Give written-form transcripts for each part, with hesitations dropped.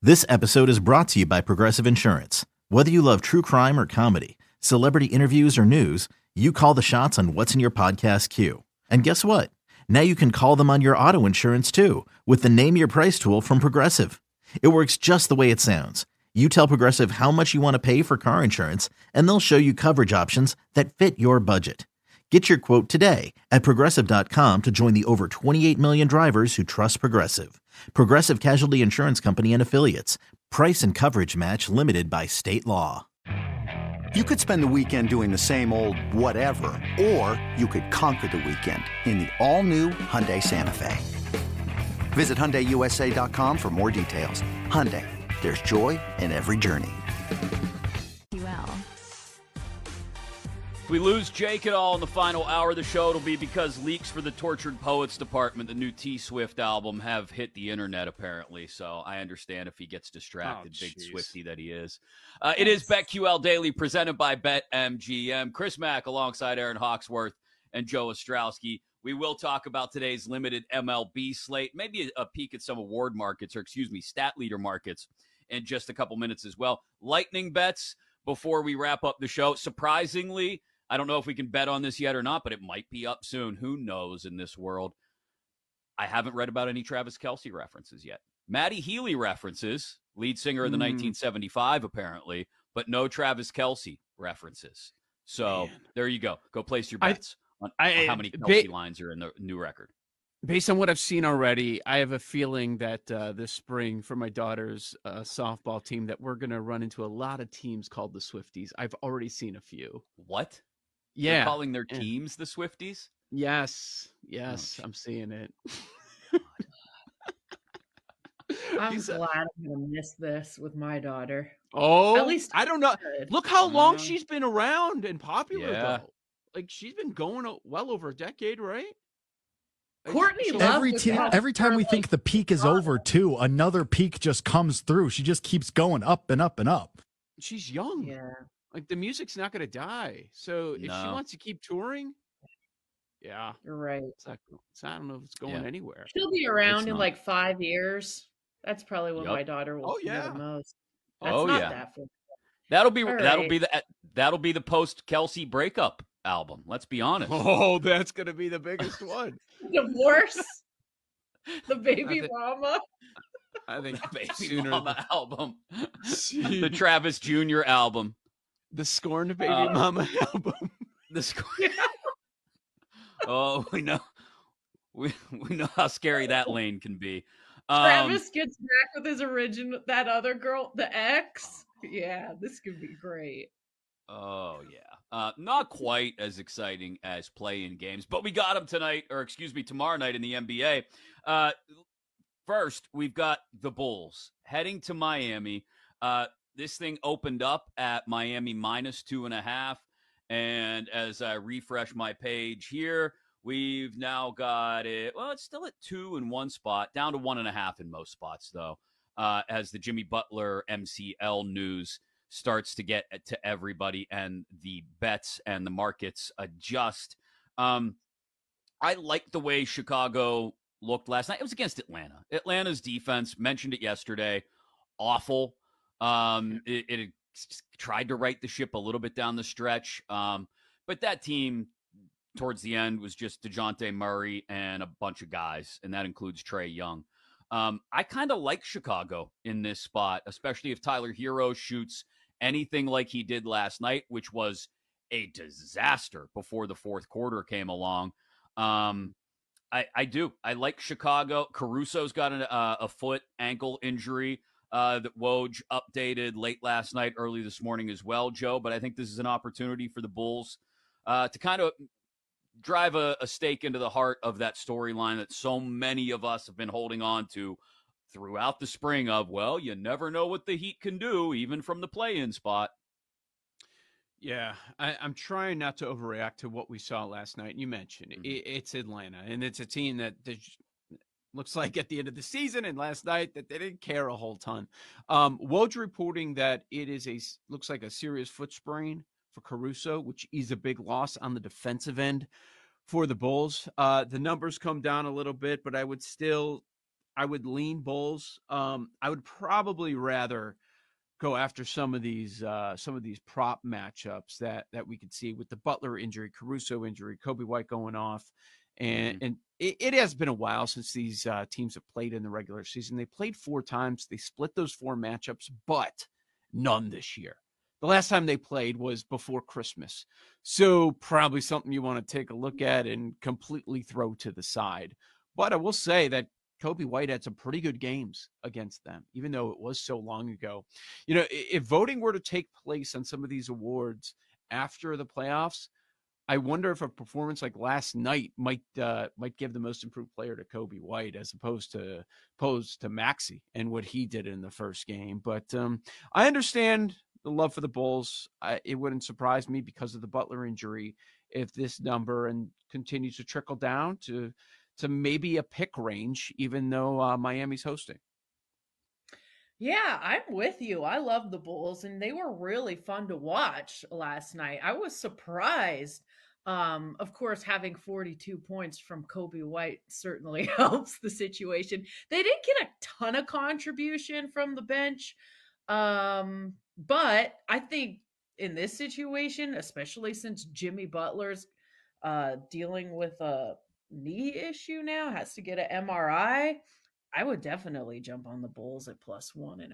This episode is brought to you by Progressive Insurance. Whether you love true crime or comedy, celebrity interviews or news, you call the shots on what's in your podcast queue. And guess what? Now you can call them on your auto insurance too with the Name Your Price tool from Progressive. It works just the way it sounds. You tell Progressive how much you want to pay for car insurance, and they'll show you coverage options that fit your budget. Get your quote today at Progressive.com to join the over 28 million drivers who trust Progressive. Progressive Casualty Insurance Company and Affiliates. Price and coverage match limited by state law. You could spend the weekend doing the same old whatever, or you could conquer the weekend in the all-new Hyundai Santa Fe. Visit HyundaiUSA.com for more details. Hyundai, there's joy in every journey. If we lose Jake at all in the final hour of the show, it'll be because leaks for the Tortured Poets Department, the new T-Swift album, have hit the internet, apparently. So I understand if he gets distracted, big Swiftie that he is. It is BetQL Daily, presented by BetMGM. Chris Mack alongside Aaron Hawksworth and Joe Ostrowski. We will talk about today's limited MLB slate, maybe a peek at some award markets, stat leader markets in just a couple minutes as well. Lightning bets before we wrap up the show. Surprisingly, I don't know if we can bet on this yet or not, but it might be up soon. Who knows in this world? I haven't read about any Travis Kelce references yet. Matty Healy references, lead singer of the 1975 apparently, but no Travis Kelce references. So there you go. Go place your bets on how many Kelce lines are in the new record. Based on what I've seen already, I have a feeling that this spring for my daughter's softball team that we're going to run into a lot of teams called the Swifties. I've already seen a few. What? Yeah. They're calling their teams the Swifties? Yes, I'm seeing it. I'm glad I'm going to miss this with my daughter. Oh, at least I don't know. Look how long she's been around and popular, though. Like, she's been going well over a decade, right? Courtney every time we think the peak is over, too, another peak just comes through. She just keeps going up and up and up. She's young. Yeah. Like, the music's not going to die. So if she wants to keep touring, you're right. I don't know if it's going anywhere. She'll be around in like 5 years. That's probably when my daughter will see the most. That's not that far. That'll be the post Kelce breakup album. Let's be honest. Oh, that's going to be the biggest one. Divorce. The baby mama. I think the baby mama album. The Travis Jr. album. The Scorned Baby Mama album. The Scorned. Oh, we know how scary that lane can be. Travis gets back with his that other girl, the ex. Yeah, this could be great. Oh, yeah. Not quite as exciting as play-in games, but we got them tomorrow night in the NBA. First, we've got the Bulls heading to Miami. This thing opened up at Miami -2.5. And as I refresh my page here, we've now got it. Well, it's still at 2 in one spot, down to 1.5 in most spots, though, as the Jimmy Butler MCL news starts to get to everybody and the bets and the markets adjust. I like the way Chicago looked last night. It was against Atlanta. Atlanta's defense, mentioned it yesterday, awful. It tried to right the ship a little bit down the stretch. But that team towards the end was just DeJounte Murray and a bunch of guys, and that includes Trae Young. I kind of like Chicago in this spot, especially if Tyler Hero shoots anything like he did last night, which was a disaster before the fourth quarter came along. I do. I like Chicago. Caruso's got a foot ankle injury that Woj updated late last night, early this morning as well, Joe. But I think this is an opportunity for the Bulls to kind of drive a stake into the heart of that storyline that so many of us have been holding on to throughout the spring of, well, you never know what the Heat can do, even from the play-in spot. Yeah, I'm trying not to overreact to what we saw last night. You mentioned it's Atlanta, and it's a team that looks like at the end of the season and last night that they didn't care a whole ton. Woj reporting that it is looks like a serious foot sprain for Caruso, which is a big loss on the defensive end for the Bulls. The numbers come down a little bit, but I would still I would lean Bulls. I would probably rather go after some of these prop matchups that we could see with the Butler injury, Caruso injury, Kobe White going off, and it has been a while since these teams have played in the regular season. They played 4 times. They split those 4 matchups, but none this year. The last time they played was before Christmas, so probably something you want to take a look at and completely throw to the side. But I will say that Kobe White had some pretty good games against them, even though it was so long ago. You know, if voting were to take place on some of these awards after the playoffs, I wonder if a performance like last night might give the most improved player to Kobe White as opposed to Maxey and what he did in the first game. But I understand the love for the Bulls. It wouldn't surprise me because of the Butler injury if this number and continues to trickle down to maybe a pick range, even though Miami's hosting. Yeah, I'm with you. I love the Bulls, and they were really fun to watch last night. I was surprised. Of course, having 42 points from Kobe White certainly helps the situation. They didn't get a ton of contribution from the bench, but I think in this situation, especially since Jimmy Butler's dealing with a knee issue now, has to get an MRI, I would definitely jump on the Bulls at +1.5.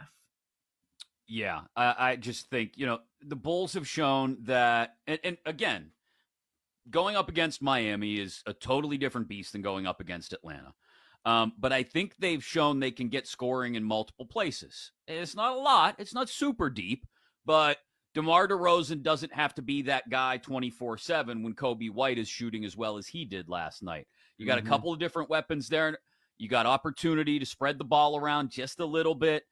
Yeah, I just think, the Bulls have shown that, and again, going up against Miami is a totally different beast than going up against Atlanta. But I think they've shown they can get scoring in multiple places. It's not a lot. It's not super deep, but DeMar DeRozan doesn't have to be that guy 24/7 when Kobe White is shooting as well as he did last night. You got a couple of different weapons there. You got opportunity to spread the ball around just a little bit.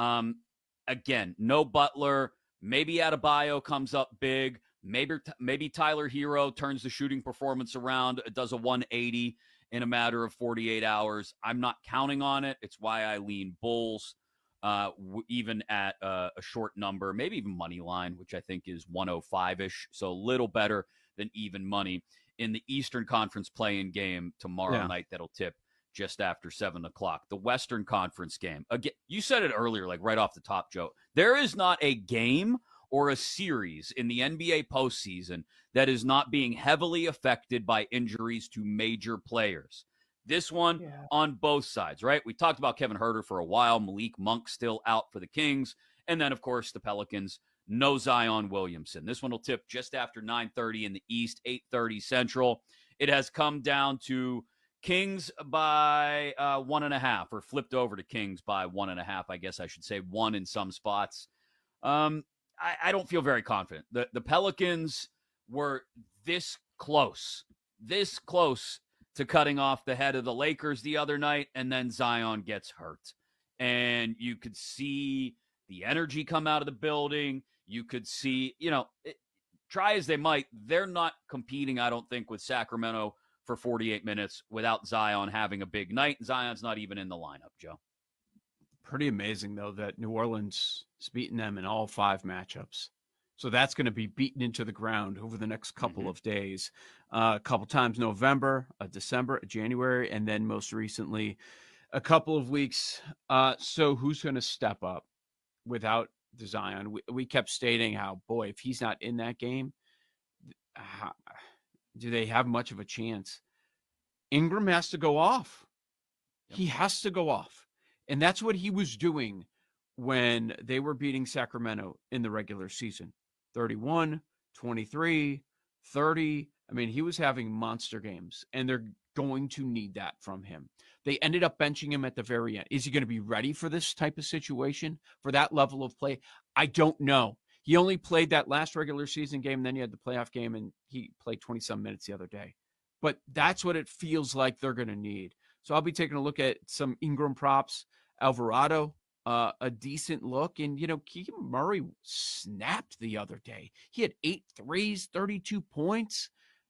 Again, no Butler. Maybe Adebayo comes up big. Maybe Tyler Hero turns the shooting performance around, does a 180 in a matter of 48 hours. I'm not counting on it. It's why I lean Bulls, even at a short number, maybe even money line, which I think is 105-ish, so a little better than even money in the Eastern Conference play-in game tomorrow night that'll tip just after 7 o'clock. The Western Conference game. Again, you said it earlier, like right off the top, Joe. There is not a game or a series in the NBA postseason that is not being heavily affected by injuries to major players. This one on both sides, right? We talked about Kevin Huerter for a while. Malik Monk still out for the Kings. And then, of course, the Pelicans. No Zion Williamson. This one will tip just after 9:30 in the East, 8:30 Central. It has come down to Kings by 1.5, or flipped over to Kings by 1.5. I guess I should say 1 in some spots. I don't feel very confident. The Pelicans were this close to cutting off the head of the Lakers the other night, and then Zion gets hurt. And you could see the energy come out of the building. You could see, try as they might, they're not competing, I don't think, with Sacramento for 48 minutes without Zion having a big night. Zion's not even in the lineup, Joe. Pretty amazing, though, that New Orleans is beating them in all 5 matchups. So that's going to be beaten into the ground over the next couple of days. A couple times November, December, January, and then most recently a couple of weeks. So who's going to step up without the Zion? We kept stating how, boy, if he's not in that game, do they have much of a chance? Ingram has to go off. Yep. He has to go off. And that's what he was doing when they were beating Sacramento in the regular season. 31, 23, 30. I mean, he was having monster games, and they're going to need that from him. They ended up benching him at the very end. Is he going to be ready for this type of situation, for that level of play? I don't know. He only played that last regular season game, and then he had the playoff game, and he played 20-some minutes the other day. But that's what it feels like they're going to need. So I'll be taking a look at some Ingram props. Alvarado, a decent look. And, Keegan Murray snapped the other day. He had 8 threes, 32 points.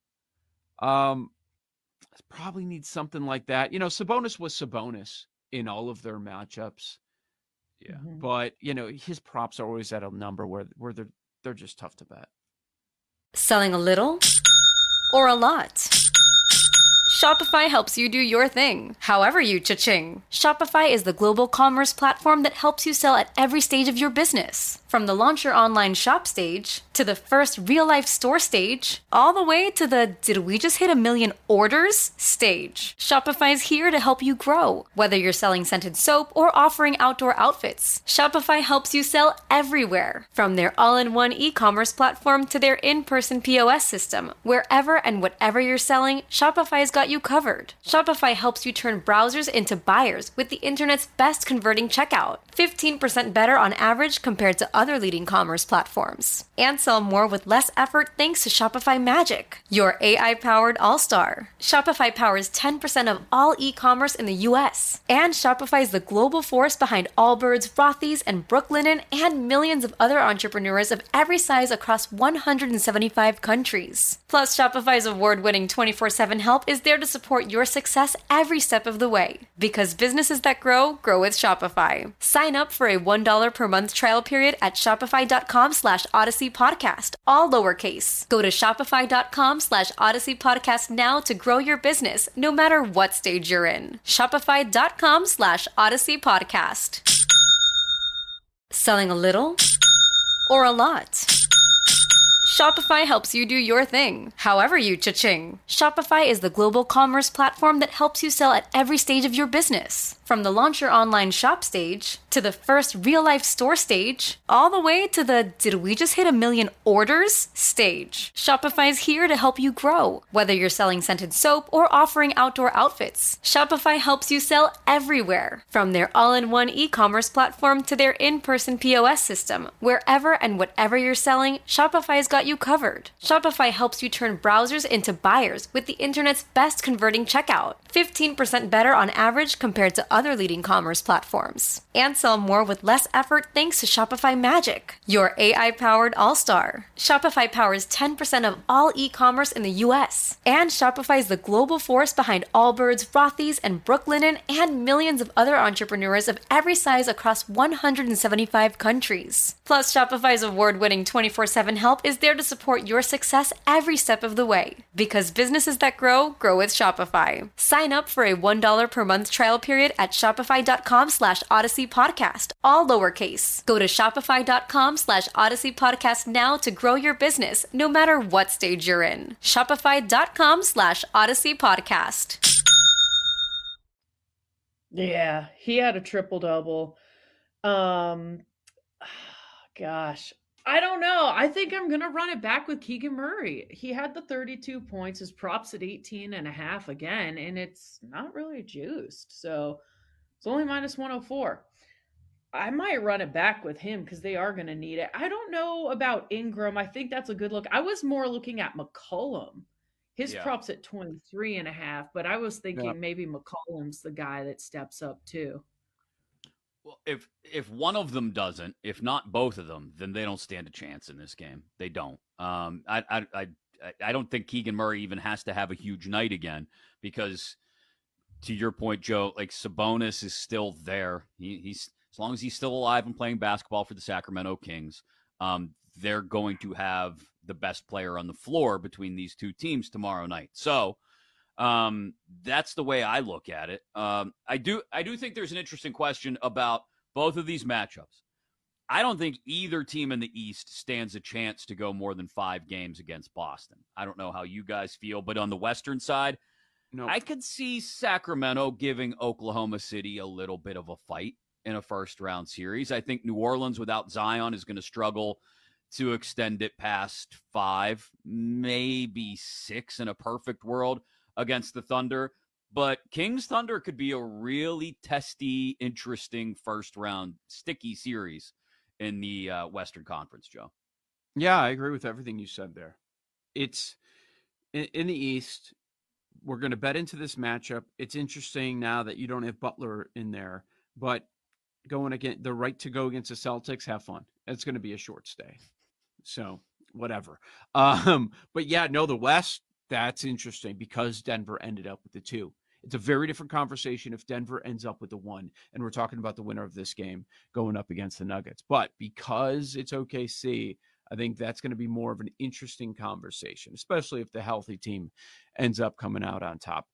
Probably need something like that. Sabonis was Sabonis in all of their matchups. Yeah. But, his props are always at a number where they're just tough to bet. Selling a little or a lot? Shopify helps you do your thing, however you cha-ching. Shopify is the global commerce platform that helps you sell at every stage of your business. From the launch your online shop stage, to the first real-life store stage, all the way to the did we just hit 1 million orders stage. Shopify's here to help you grow. Whether you're selling scented soap or offering outdoor outfits, Shopify helps you sell everywhere. From their all-in-one e-commerce platform to their in-person POS system, wherever and whatever you're selling, Shopify's got you covered. Shopify helps you turn browsers into buyers with the internet's best converting checkout, 15% better on average compared to other leading commerce platforms. And sell more with less effort thanks to Shopify Magic, your AI-powered all-star. Shopify powers 10% of all e-commerce in the US. And Shopify is the global force behind Allbirds, Rothy's, and Brooklinen, and millions of other entrepreneurs of every size across 175 countries. Plus, Shopify's award-winning 24/7 help is there to support your success every step of the way. Because businesses that grow, grow with Shopify. Sign up for a $1 per month trial period at shopify.com/Odyssey Podcast, all lowercase. Go to shopify.com/Odyssey Podcast now to grow your business, no matter what stage you're in. Shopify.com/Odyssey Podcast. Selling a little or a lot? Shopify helps you do your thing, however you cha-ching. Shopify is the global commerce platform that helps you sell at every stage of your business. From the launch your online shop stage, to the first real-life store stage, all the way to the did we just hit 1 million orders stage. Shopify's here to help you grow. Whether you're selling scented soap or offering outdoor outfits, Shopify helps you sell everywhere. From their all-in-one e-commerce platform to their in-person POS system, wherever and whatever you're selling, Shopify's got you covered. Shopify helps you turn browsers into buyers with the internet's best converting checkout, 15% better on average compared to other leading commerce platforms. And sell more with less effort thanks to Shopify Magic, your AI-powered all-star. Shopify powers 10% of all e-commerce in the US. And Shopify is the global force behind Allbirds, Rothy's, and Brooklinen, and millions of other entrepreneurs of every size across 175 countries. Plus, Shopify's award-winning 24/7 help is there to support your success every step of the way. Because businesses that grow, grow with Shopify. Sign up for a $1 per month trial period at shopify.com/Odyssey Podcast, all lowercase. Go to shopify.com/Odyssey Podcast now to grow your business, no matter what stage you're in. Shopify.com/Odyssey Podcast. Yeah, he had a triple-double. Gosh, I don't know. I think I'm going to run it back with Keegan Murray. He had the 32 points, his props at 18.5 again, and it's not really juiced. So it's only minus 104. I might run it back with him because they are going to need it. I don't know about Ingram. I think that's a good look. I was more looking at McCollum. His props at 23.5, but I was thinking maybe McCollum's the guy that steps up too. Well, if one of them doesn't, if not both of them, then they don't stand a chance in this game. They don't. I don't think Keegan Murray even has to have a huge night again because, to your point, Joe, like Sabonis is still there. He's as long as he's still alive and playing basketball for the Sacramento Kings, they're going to have the best player on the floor between these two teams tomorrow night. So that's the way I look at it. I do think there's an interesting question about both of these matchups. I don't think either team in the East stands a chance to go more than 5 games against Boston. I don't know how you guys feel, but on the Western side, I could see Sacramento giving Oklahoma City a little bit of a fight in a first-round series. I think New Orleans without Zion is going to struggle to extend it past 5, maybe 6 in a perfect world against the Thunder. But Kings Thunder could be a really testy, interesting first-round sticky series in the Western Conference, Joe. Yeah, I agree with everything you said there. It's in the East. We're going to bet into this matchup. It's interesting now that you don't have Butler in there, but going against the right to go against the Celtics, have fun. It's going to be a short stay. So whatever. But yeah, no, the West, that's interesting because Denver ended up with the 2. It's a very different conversation if Denver ends up with the 1, and we're talking about the winner of this game going up against the Nuggets. But because it's OKC, I think that's going to be more of an interesting conversation, especially if the healthy team ends up coming out on top.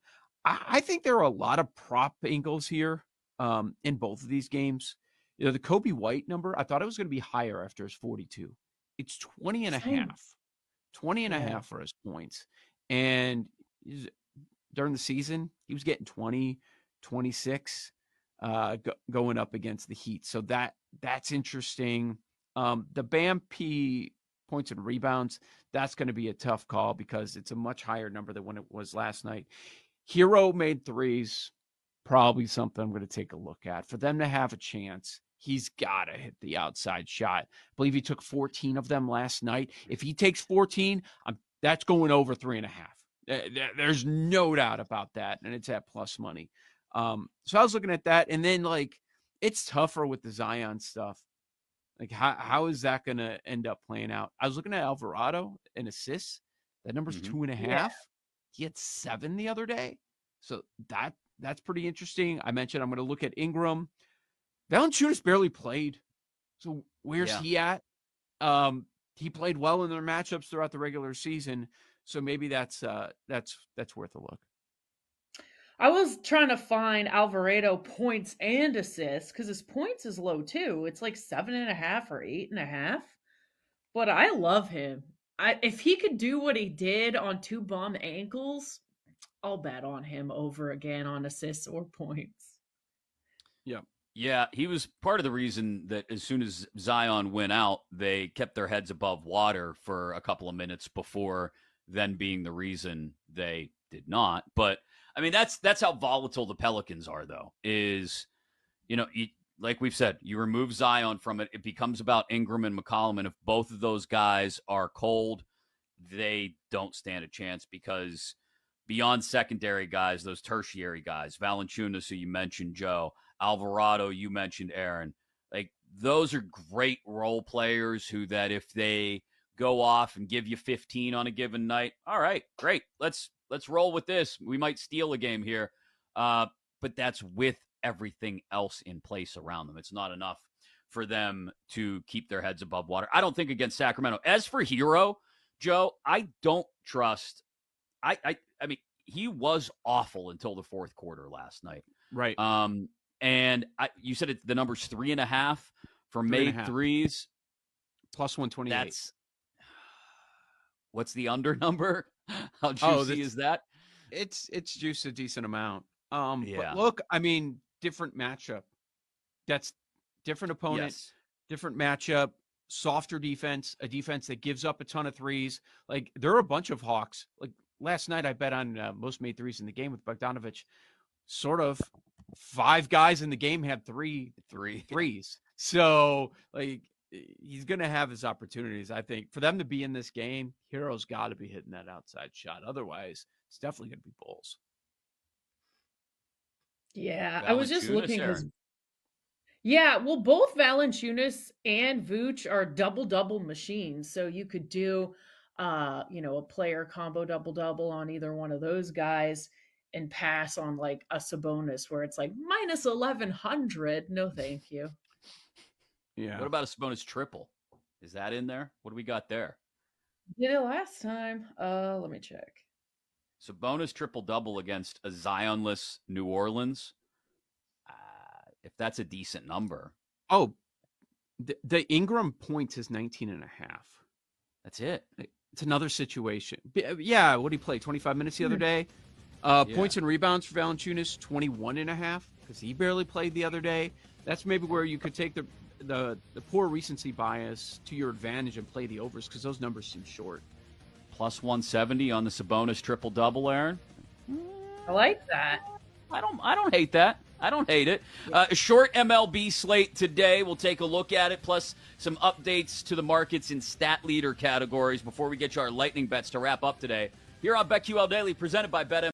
I think there are a lot of prop angles here in both of these games. The Kobe White number, I thought it was going to be higher after his 42. It's 20 and a Same. half. 20 and a half for his points. And during the season, he was getting 20, 26 going up against the Heat. So that's interesting. The Bam P points and rebounds, that's going to be a tough call because it's a much higher number than when it was last night. Hero made threes, probably something I'm going to take a look at. For them to have a chance, he's got to hit the outside shot. I believe he took 14 of them last night. If he takes 14, that's going over 3.5. There's no doubt about that, and it's at plus money. So I was looking at that, and then, like, it's tougher with the Zion stuff. Like, how is that going to end up playing out? I was looking at Alvarado and assists. That number's 2.5. Yeah. He had 7 the other day. So that's pretty interesting. I mentioned I'm going to look at Ingram. Valanciunas barely played. So where's he at? He played well in their matchups throughout the regular season. So maybe that's worth a look. I was trying to find Alvarado points and assists because his points is low too. It's like 7.5 or 8.5. But I love him. If he could do what he did on 2 bum ankles, I'll bet on him over again on assists or points. Yeah. Yeah, he was part of the reason that as soon as Zion went out, they kept their heads above water for a couple of minutes before then being the reason they did not. But I mean, that's how volatile the Pelicans are, though, is, like we've said, you remove Zion from it, it becomes about Ingram and McCollum. And if both of those guys are cold, they don't stand a chance because beyond secondary guys, those tertiary guys, Valanciunas, who you mentioned, Joe, Alvarado, you mentioned, Aaron, like those are great role players who that if they go off and give you 15 on a given night, all right, great. Let's roll with this. We might steal a game here. But that's with everything else in place around them. It's not enough for them to keep their heads above water. I don't think against Sacramento. As for Hero, Joe, I don't trust. I mean, he was awful until the fourth quarter last night. Right. And you said the number's 3.5 for made threes. Plus 128. That's what's the under number? How juicy is that? It's juiced a decent amount. Yeah. But look, I mean, different matchup. That's different opponent, different matchup, softer defense, a defense that gives up a ton of threes. Like, there are a bunch of Hawks. Like, last night I bet on most made threes in the game with Bogdanovich. Sort of 5 guys in the game had three threes. So, like, he's going to have his opportunities. I think for them to be in this game, Hero's got to be hitting that outside shot. Otherwise, it's definitely going to be Bulls. Yeah, I was just looking. Aaron. Yeah, well, both Valanciunas and Vooch are double-double machines. So you could do, a player combo double-double on either one of those guys and pass on like a Sabonis where it's like minus 1,100. No, thank you. Yeah. What about a Sabonis triple? Is that in there? What do we got there? Did it last time? Let me check. Sabonis triple-double against a Zionless New Orleans. If that's a decent number. Oh, the Ingram points is 19.5. That's it. It's another situation. Yeah, what did he play? 25 minutes the other day? Points and rebounds for Valanciunas, 21.5, because he barely played the other day. That's maybe where you could take the poor recency bias to your advantage and play the overs, because those numbers seem short. Plus 170 on the Sabonis triple-double, Aaron. I like that. I don't hate that. I don't hate it. A short MLB slate today. We'll take a look at it, plus some updates to the markets in stat leader categories before we get you our lightning bets to wrap up today. Here on BetQL Daily, presented by BetMGM.